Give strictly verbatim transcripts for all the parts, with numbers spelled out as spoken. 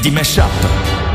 di Mashup.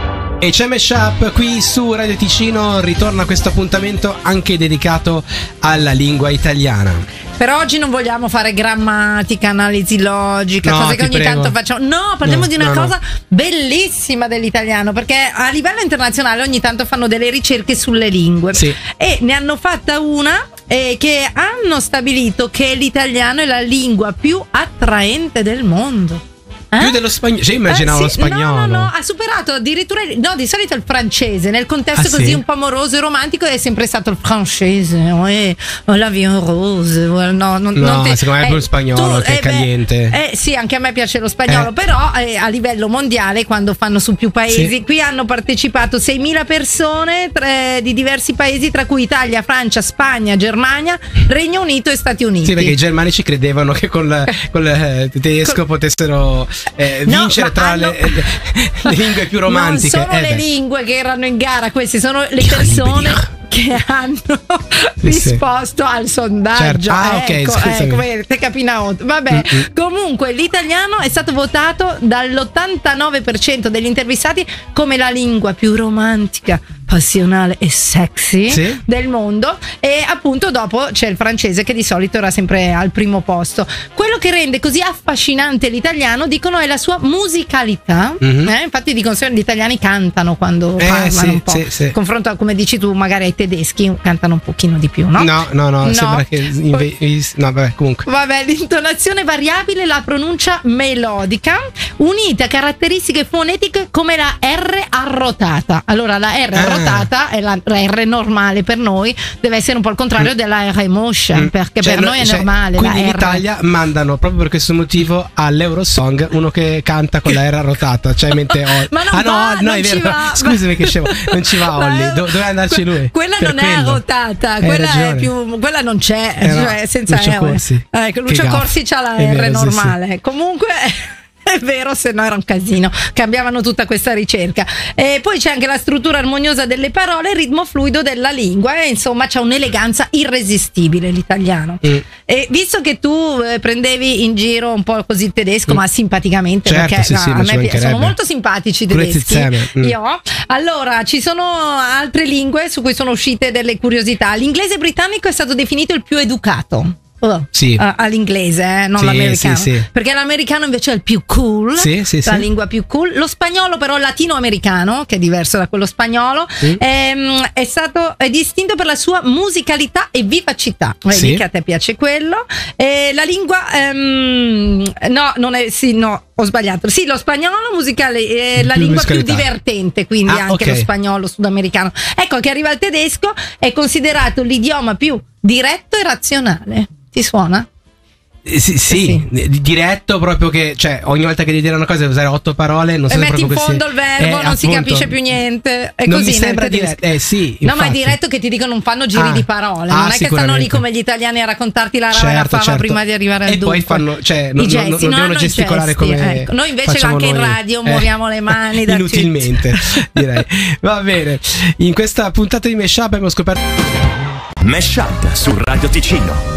E c'è Mashup qui su Radio Ticino, ritorna questo appuntamento anche dedicato alla lingua italiana. Per oggi non vogliamo fare grammatica, analisi logica, no, cose che ogni prego. tanto facciamo. No, parliamo no, di una no, cosa no. bellissima dell'italiano, perché a livello internazionale ogni tanto fanno delle ricerche sulle lingue. Sì. E ne hanno fatta una eh, che hanno stabilito che l'italiano è la lingua più attraente del mondo. Eh? Più dello spagnolo, cioè immaginavo Eh, sì. lo spagnolo. No, no, no, ha superato addirittura il- no, di solito il francese, nel contesto Ah, così sì? un po' amoroso e romantico è sempre stato il francese, ouais, oh, la vie en rose, well, no, non, No, non te- secondo me è più il spagnolo che è beh, caliente. eh, sì, anche a me piace lo spagnolo, Eh. però eh, a livello mondiale, quando fanno su più paesi, Sì. qui hanno partecipato seimila persone tra- di diversi paesi, tra cui Italia, Francia, Spagna, Germania, Regno Unito e Stati Uniti. Sì, perché i germanici credevano che con il tedesco potessero eh, No, vincere ma tra hanno- le, le lingue più romantiche. Non sono Eh, le beh. lingue che erano in gara, queste sono le Dica, persone dica. che hanno Sì, sì. risposto al sondaggio. Certo. Ah, ok, ecco, scusami. ecco, vedi, te capinao. Vabbè, Mm-mm. comunque l'italiano è stato votato dall'ottantanove per cento degli intervistati come la lingua più romantica, passionale e sexy Sì. del mondo, e appunto dopo c'è il francese che di solito era sempre al primo posto. Quello che rende così affascinante l'italiano, dicono, è la sua musicalità. Mhm. Eh, infatti dicono sempre gli italiani cantano quando Eh, parlano sì, un po'. sì, sì. Confronto a, come dici tu, magari ai tedeschi cantano un pochino di più, no? No, no, no, No. sembra che inve- no, vabbè, comunque. Vabbè, l'intonazione variabile, la pronuncia melodica, unite a caratteristiche fonetiche come la R arrotata. Allora, la R Ah. arrotata è la, la R normale per noi, deve essere un po' il contrario della R motion, Mm. perché Cioè, per no- noi è cioè, normale. Quindi la in R. Italia mandano proprio per questo motivo all'Eurosong uno che canta con la R rotata, cioè mente Olli. Ma non ah no, va, no, non è ci vero. va. Scusami che scemo, non ci va Olli. Ma- Do- doveva andarci que- lui. Quella Per non è quello. arrotata, Hai quella è ragione. più, quella non c'è, Eh no, cioè senza Lucio R. Corsi. Ecco, Che Lucio gaffe. Corsi c'ha la È R vero, sì, normale. Comunque è vero, se no era un casino. Cambiavano tutta questa ricerca. E poi c'è anche la struttura armoniosa delle parole, il ritmo fluido della lingua. E insomma, c'ha un'eleganza irresistibile l'italiano. Mm. E visto che tu eh, prendevi in giro un po' così il tedesco, Mm. ma simpaticamente, Certo, perché sì, no, sì, a ma ci me pi- mancherebbe. sono molto simpatici i Grazie tedeschi. insieme. Mm. Io. Allora, ci sono altre lingue su cui sono uscite delle curiosità. L'inglese britannico è stato definito il più educato. Oh, Sì. a- all'inglese, eh, non Sì, l'americano. sì, sì. Perché l'americano invece è il più cool, Sì, sì, la sì. lingua più cool. Lo spagnolo, però, latinoamericano, che è diverso da quello spagnolo, Mm. ehm, è stato è distinto per la sua musicalità e vivacità. Vedi Sì. che a te piace quello. E la lingua, ehm, no, non è, sì, no, ho sbagliato. Sì, lo spagnolo musicale è la Più lingua più musicalità. divertente, quindi Ah, anche ok. lo spagnolo sudamericano. Ecco che arriva il tedesco, è considerato l'idioma più diretto e razionale. Ti suona? Eh, Sì, sì, di- diretto proprio che, cioè, ogni volta che devi dire una cosa devi usare otto parole, non E so se metti in proprio fondo questi- il verbo, Eh, non si appunto. capisce più niente. È Non così mi nel sembra tedesco. diretto. Eh sì, No, ma è infatti. diretto che ti dicono non fanno giri Ah. di parole. Ah, Non è che stanno lì sicuramente. come gli italiani a raccontarti la rana Certo, fava certo. prima di arrivare al E dunque. poi fanno, cioè, I non, non- gesti, non no, devono hanno gesticolare gesti, come ecco. Noi invece facciamo anche in noi. radio Eh, muoviamo le mani da inutilmente, direi. Va bene. In questa puntata di Mashup abbiamo scoperto Mashup su Radio Ticino.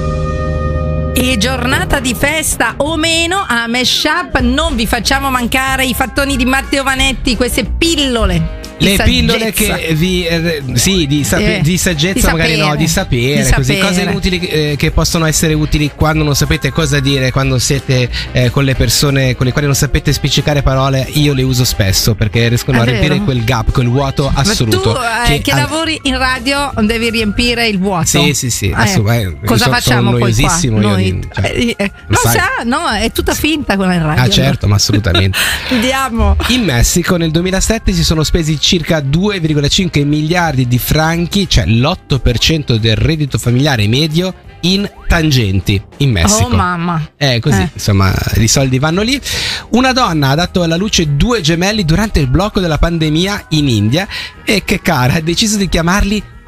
E giornata di festa o meno, a Mashup non vi facciamo mancare i fattoni di Matteo Vanetti, queste pillole. di le pillole saggezza. che vi eh, sì, di, sape- Eh, di saggezza, di magari sapere. no, di sapere, Di così, sapere. cose inutili eh, che possono essere utili quando non sapete cosa dire, quando siete eh, con le persone con le quali non sapete spiccicare parole. Io le uso spesso perché riescono È a riempire vero. quel gap, quel vuoto assoluto. Ma tu eh, che, al- lavori in radio devi riempire il vuoto. Sì, sì, sì, Eh, assolutamente. cosa Sono- facciamo sono poi qua? noiosissimo io Noi, di- cioè, eh, eh, lo non sai. sa, no, è tutta finta quella in radio. Ah, certo, ma assolutamente. Andiamo. In Messico nel duemilasette si sono spesi circa due virgola cinque miliardi di franchi, cioè l'otto per cento del reddito familiare medio, in tangenti in Messico. Oh mamma. Eh, così, Eh. insomma, i soldi vanno lì. Una donna ha dato alla luce due gemelli durante il blocco della pandemia in India e che cara ha deciso di chiamarli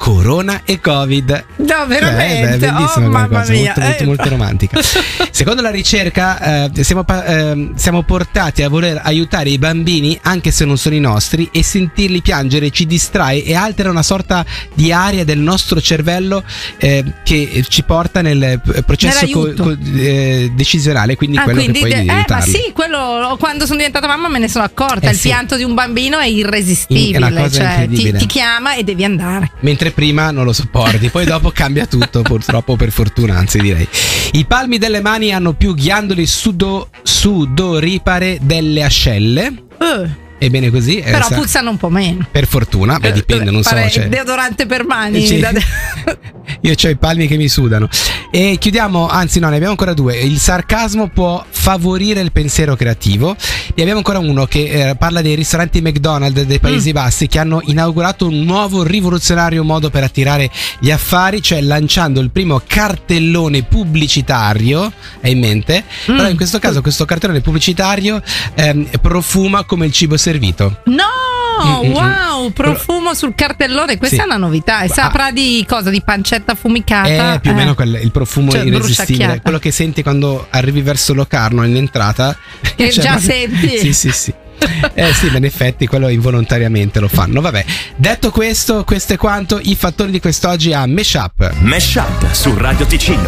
Corona e Covid. No, veramente. Eh, beh, bellissima oh, come mamma cosa, mia. molto, molto, Eh. molto romantica. Secondo la ricerca eh, siamo, pa- eh, siamo portati a voler aiutare i bambini anche se non sono i nostri, e sentirli piangere ci distrae e altera una sorta di area del nostro cervello eh, che ci porta nel processo co- Nell'aiuto. co- eh, decisionale, quindi Ah, quello quindi che poi de- di eh, ma aiutarli. sì, quello quando sono diventata mamma me ne sono accorta. Eh, il sì. pianto di un bambino è irresistibile, È una cosa cioè ti, incredibile. ti chiama e devi andare. Mentre prima non lo sopporti, poi dopo cambia tutto, purtroppo, per fortuna, anzi direi. I palmi delle mani hanno più ghiandole sudo- sudoripare delle ascelle. Eh, Ebbene così. eh, però sa- puzzano un po' meno. Per fortuna, beh, dipende, non so. Fare Cioè, deodorante per mani. Sì. da- io ho i palmi che mi sudano. E chiudiamo, anzi no, ne abbiamo ancora due. Il sarcasmo può favorire il pensiero creativo. E abbiamo ancora uno che eh, parla dei ristoranti McDonald's dei Paesi Mm. Bassi, che hanno inaugurato un nuovo rivoluzionario modo per attirare gli affari, cioè lanciando il primo cartellone pubblicitario. Hai in mente? Mm. Però in questo caso questo cartellone pubblicitario ehm, profuma come il cibo servito. No, Mm, mm, mm. wow, profumo sul cartellone, questa Sì. è una novità. E Ah. saprà di cosa? Di pancetta affumicata? È più o Eh. meno quel- il profumo Cioè, irresistibile, bruciacchiata. quello che senti quando arrivi verso Locarno in entrata. Che già senti. Sì, sì, sì. Eh sì, ma in effetti quello involontariamente lo fanno. Vabbè, detto questo, questo è quanto i fattori di quest'oggi a Meshup. Meshup su Radio Ticino.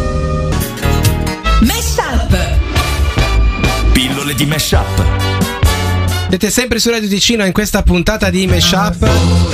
Meshup. Pillole di Meshup. Siete sempre su Radio Ticino in questa puntata di Meshup.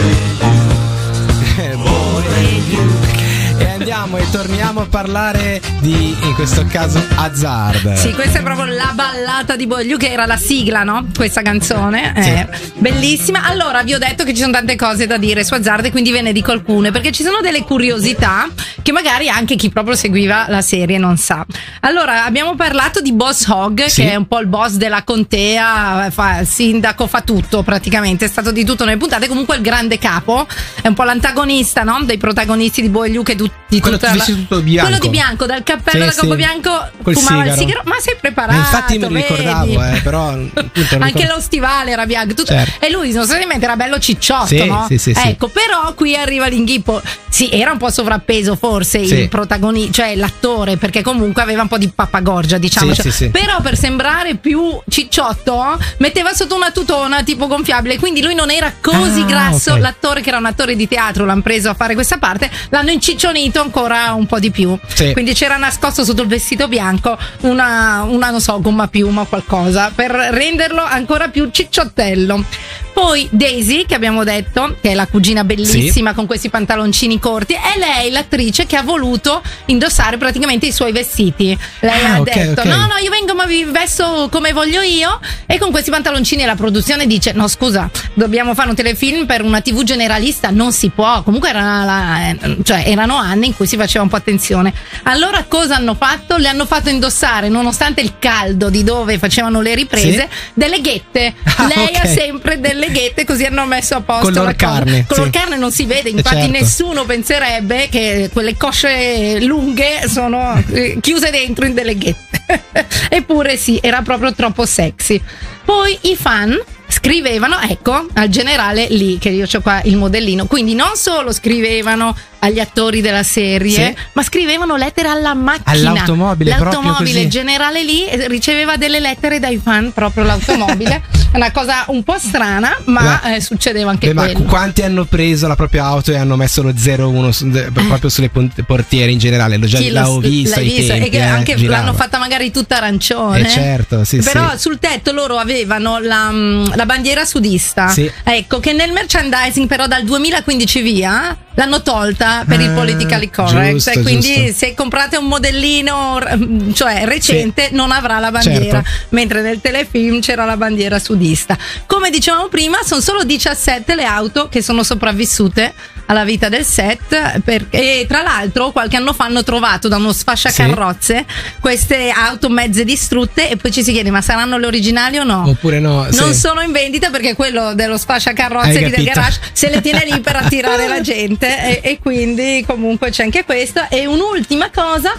E andiamo e torniamo a parlare di, in questo caso, Hazard. Sì, questa è proprio la ballata di Bogliu, che era la sigla, no? Questa canzone è bellissima. Allora, vi ho detto che ci sono tante cose da dire su Hazard e quindi ve ne dico alcune, perché ci sono delle curiosità che magari anche chi proprio seguiva la serie non sa. Allora, abbiamo parlato di Boss Hogg, Sì. che è un po' il boss della contea, fa il sindaco, fa tutto praticamente, è stato di tutto nelle puntate. Comunque il grande capo, è un po' l'antagonista, no? Dei protagonisti di Bogliu, che du- di Quello tutta che la- dici tutto bianco. quello di bianco, dal cappello Sì, da capo sì. bianco, Col fumava il sigaro. sigaro. Ma sei preparato? Eh, infatti me lo vedi? ricordavo, eh, però appunto, non Anche ricordo- lo stivale era bianco, tutto. Certo. E lui sostanzialmente era bello cicciotto, Sì, no? sì, sì, sì. Ecco, però qui arriva l'inghippo. Sì, era un po' sovrappeso forse Sì. il protagonista, cioè l'attore, perché comunque aveva un po' di pappagorgia, diciamo. Sì, sì, sì. Però per sembrare più cicciotto metteva sotto una tutona tipo gonfiabile, quindi lui non era così Ah, grasso. ok. L'attore, che era un attore di teatro, l'hanno preso a fare questa parte, l'hanno inciccionito ancora un po' di più. Sì. Quindi c'era nascosto sotto il vestito bianco una, una non so, gomma piuma o qualcosa per renderlo ancora più cicciottello. Poi Daisy, che abbiamo detto, che è la cugina bellissima con questi pantaloncini corti, è lei l'attrice che ha voluto indossare praticamente i suoi vestiti. Lei Ah, ha ok, detto: ok. no, no, io vengo ma vi vesto come voglio io, e con questi pantaloncini. La produzione dice: no, scusa, dobbiamo fare un telefilm per una tivù generalista, non si può. Comunque era la- cioè, erano anni in cui si faceva un po' attenzione. Allora cosa hanno fatto? Le hanno fatto indossare, nonostante il caldo di dove facevano le riprese, Sì? delle ghette. Ah, Lei ok. ha sempre delle ghette, così hanno messo a posto Color la cosa. carne, Color sì. carne non si vede, Eh, infatti certo. nessuno penserebbe che quelle cosce lunghe sono eh, chiuse dentro in delle ghette. Eppure sì, era proprio troppo sexy. Poi i fan scrivevano, ecco, al generale lì, che io ho qua il modellino, quindi non solo scrivevano agli attori della serie, Sì. ma scrivevano lettere alla macchina, All'automobile, proprio l'automobile. così. Il generale lì riceveva delle lettere dai fan, proprio l'automobile. È una cosa un po' strana, ma Beh, eh, succedeva anche Beh, ma quello. quanti hanno preso la propria auto e hanno messo lo zero uno su- de- proprio sulle pont- portiere in generale? L'ho già Chi lo- l'avevo visto l'hai ai visto? tempi, E che eh, anche girava. l'hanno fatta magari tutta arancione. Eh, certo, sì, Però sì. sul tetto loro avevano la, mm, la bandiera sudista. Sì. Ecco, che nel merchandising però dal duemilaquindici via l'hanno tolta per il Ah, politically correct. giusto, e quindi giusto. se comprate un modellino r- cioè recente non avrà la bandiera, Certo. mentre nel telefilm c'era la bandiera sudista. Come dicevamo prima, sono solo diciassette le auto che sono sopravvissute alla vita del set, perché, e tra l'altro qualche anno fa hanno trovato da uno sfasciacarrozze queste auto mezze distrutte, e poi ci si chiede: ma saranno le originali o no? Oppure no, Non sì. sono in vendita, perché quello dello Hai sfasciacarrozze lì del capito. garage se le tiene lì per attirare la gente, e, e quindi comunque c'è anche questo. E un'ultima cosa,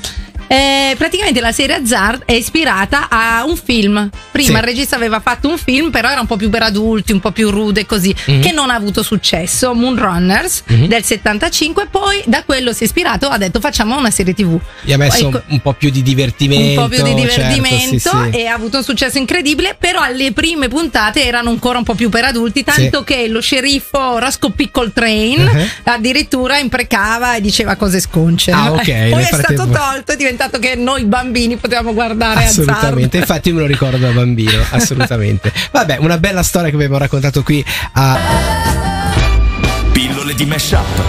Eh, praticamente la serie Azzard è ispirata a un film. Prima Sì. il regista aveva fatto un film, però era un po' più per adulti, un po' più rude così, Mhm. che non ha avuto successo, Moonrunners Mhm. del settantacinque, poi da quello si è ispirato, ha detto facciamo una serie tivù. Gli ha messo Ecco, un po' più di divertimento. un po' più di divertimento certo, sì, sì. e ha avuto un successo incredibile, però alle prime puntate erano ancora un po' più per adulti, tanto Sì. che lo sceriffo Roscoe Pickle Train Uh-huh. addirittura imprecava e diceva cose sconce. Ah, ok, Poi nel è stato frattempo- tolto, è diventato che noi bambini potevamo guardare Assolutamente, Azzard. infatti me lo ricordo da bambino, assolutamente. Vabbè, una bella storia che abbiamo raccontato qui a Pillole di Mashup.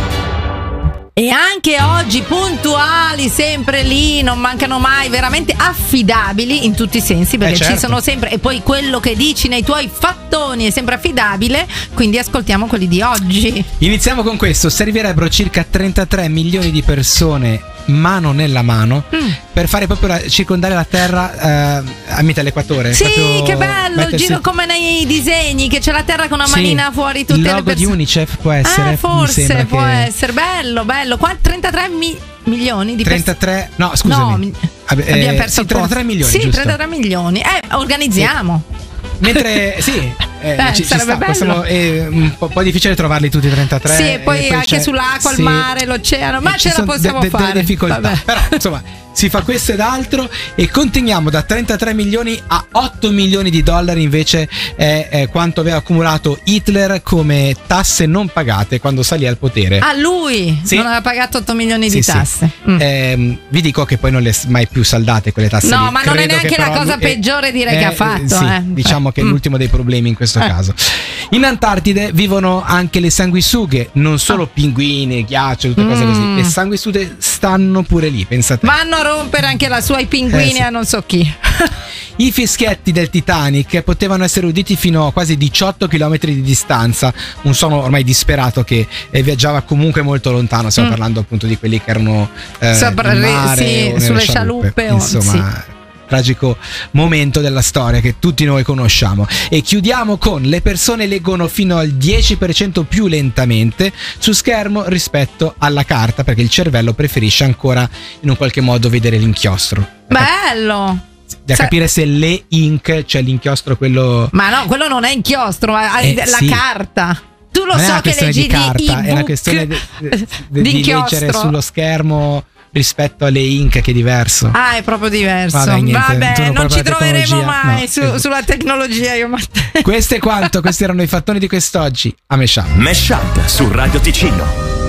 E anche oggi puntuali, sempre lì, non mancano mai, veramente affidabili in tutti i sensi, perché Eh, certo. ci sono sempre, e poi quello che dici nei tuoi fattoni è sempre affidabile, quindi ascoltiamo quelli di oggi. Iniziamo con questo. Servirebbero circa trentatré milioni di persone mano nella mano Mm. per fare proprio la, circondare la Terra eh, a metà l'equatore. Sì, Proprio che bello, il mettersi- giro come nei disegni, che c'è la terra con una Sì, manina fuori tutte il le logo di persone. UNICEF può essere. Ah, mi forse sembra può che- essere, bello, bello. Qua trentatré mi- milioni di persone. trentatré, no, scusami. No, mi- Vabbè, eh, abbiamo perso sì, il trentatré posto. milioni, Sì, giusto. trentatré milioni. Eh, organizziamo. Mentre sì, eh, Eh, ci, ci sarebbe sta, bello. possiamo- è un po', po' difficile trovarli tutti i trentatré. Sì, e poi anche c'è- sull'acqua, sì, il mare, l'oceano, ma e ci ce la sono possiamo de- de- fare. delle difficoltà. Vabbè. Però insomma si fa questo ed altro e continuiamo da trentatré milioni a otto milioni di dollari invece è, è quanto aveva accumulato Hitler come tasse non pagate quando salì al potere. Ah, lui Sì. non aveva pagato otto milioni Sì, di sì. tasse. Mm. Ehm, vi dico che poi non le ha mai più saldate quelle tasse No, lì. ma non è Credo neanche che la però cosa lui- eh, peggiore, direi, che ha fatto, sì, eh. diciamo che è Mm. l'ultimo dei problemi in questo Eh. caso. In Antartide vivono anche le sanguisughe, non solo pinguini, ghiaccio, tutte cose Mm. così. Le sanguisughe stanno pure lì, pensate. Vanno a rompere anche la sua ai pinguini Eh, sì. a non so chi. I fischietti del Titanic potevano essere uditi fino a quasi diciotto chilometri di distanza, un suono ormai disperato che eh, viaggiava comunque molto lontano. Stiamo Mm. parlando appunto di quelli che erano eh, Sopra in il- mare sì, o nelle sulle scialuppe o- insomma. Tragico momento della storia che tutti noi conosciamo. E chiudiamo con: le persone leggono fino al dieci per cento più lentamente su schermo rispetto alla carta, perché il cervello preferisce ancora in un qualche modo vedere l'inchiostro. Bello. Da Sa- capire se le ink, cioè l'inchiostro quello. Ma no, quello non è inchiostro, ma Eh, è la sì. carta. Tu lo Non è so una che questione leggi di carta, di è una ebook questione di, di- di di inchiostro. leggere sullo schermo rispetto alle ink, che è diverso. Ah, è proprio diverso. Vabbè, niente, Vabbè, tu non non proprio ci la troveremo tecnologia. mai No, su- esatto. sulla tecnologia, io ma te. Questo è quanto, questi erano i fattoni di quest'oggi a Meshup. Mashup su Radio Ticino.